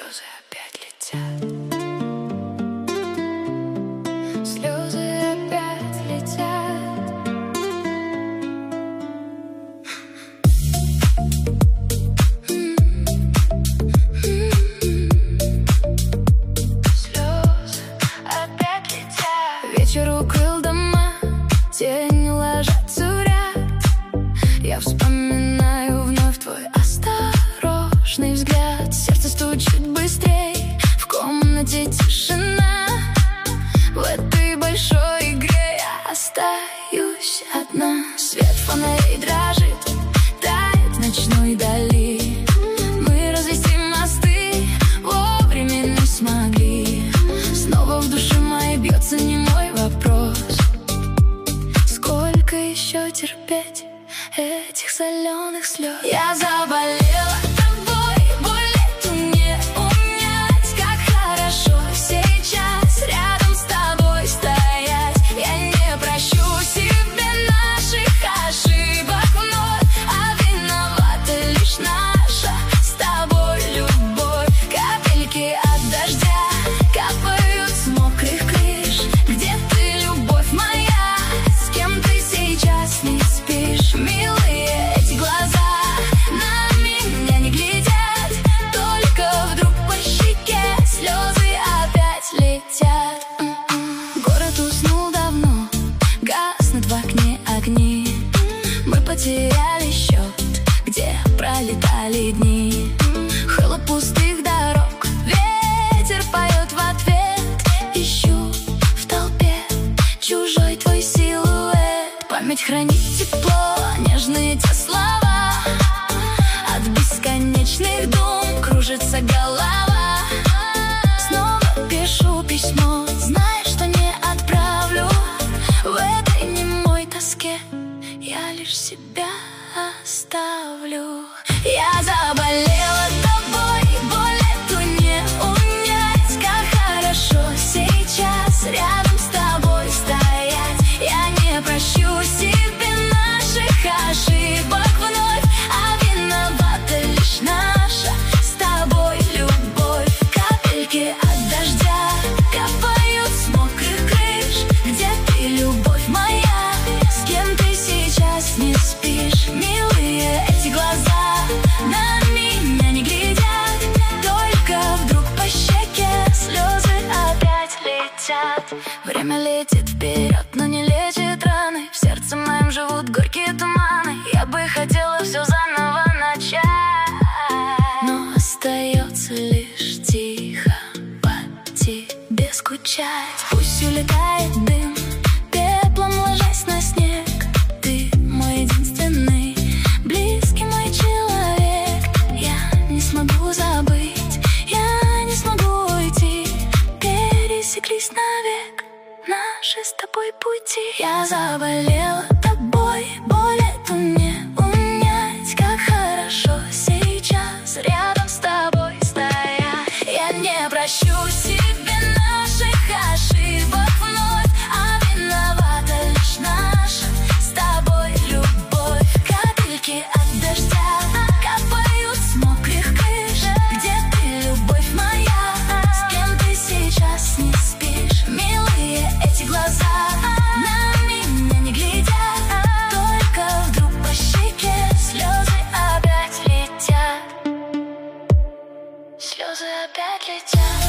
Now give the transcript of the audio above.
Слезы опять летят. Слезы опять летят. Слезы опять летят. Вечер укрыл дома, тени ложатся в ряд. Я вспоминаю вновь твой осторожный взгляд. Сердце стучит быстрей, в комнате тишина. В этой большой игре я остаюсь одна. Свет фонарей дрожит, тает в ночной дали. Мы развести мосты вовремя не смогли. Снова в душе моей бьется немой вопрос: сколько еще терпеть этих соленых слез? Я заболела тобой, боль эту не унять. Как хорошо сейчас рядом с тобой стоять. Я не прощу себе наших ошибок вновь, а виновата лишь наша с тобой любовь. Капельки от дождя капают с мокрых крыш. Где ты, любовь моя? С кем ты сейчас не спишь? Милые эти глаза на меня не глядят. Только вдруг по щеке слезы опять летят. Город уснул давно, гаснут в окне огни. Мы потеряли счет, где пролетали дни. Холод пустых дорог, ветер поет в ответ. Ищу в толпе чужой твой силуэт. Память хранит тепло, нежные те слова. От бесконечных дум кружится голова. Снова пишу письмо, зная, что не отправлю. В этой немой тоске я лишь себя оставлю. Я заболела тобой, боль эту не унять. Как хорошо сейчас рядом с тобой стоять. Я не прощу себе наших ошибок вновь, а виновата лишь наша с тобой любовь. Капельки от дождя капают с мокрых крыш. Где ты, любовь моя? С кем ты сейчас не спишь? Милые эти глаза на меня не глядят. Только вдруг по щеке слезы опять летят. Время летит вперед, но не лечит раны. В сердце моем живут горькие туманы. Я бы хотела все заново начать, но остается лишь тихо по тебе скучать. Пусть улетает дым, пеплом ложась на снег. Ты мой единственный, близкий мой человек. Я не смогу забыть, я не смогу уйти. Пересеклись навек наши с тобой пути. Я заболела тобой, боль эту не унять. Как хорошо сейчас рядом с тобой стоять. Я не прощу себе наших ошибок вновь, а виновата лишь наша с тобой любовь. Капельки от дождя капают с мокрых крыш. Где ты, любовь моя? С кем ты сейчас не спишь? Милые эти глаза на меня не глядят. Только вдруг по щеке слезы опять летят. Слезы опять летят.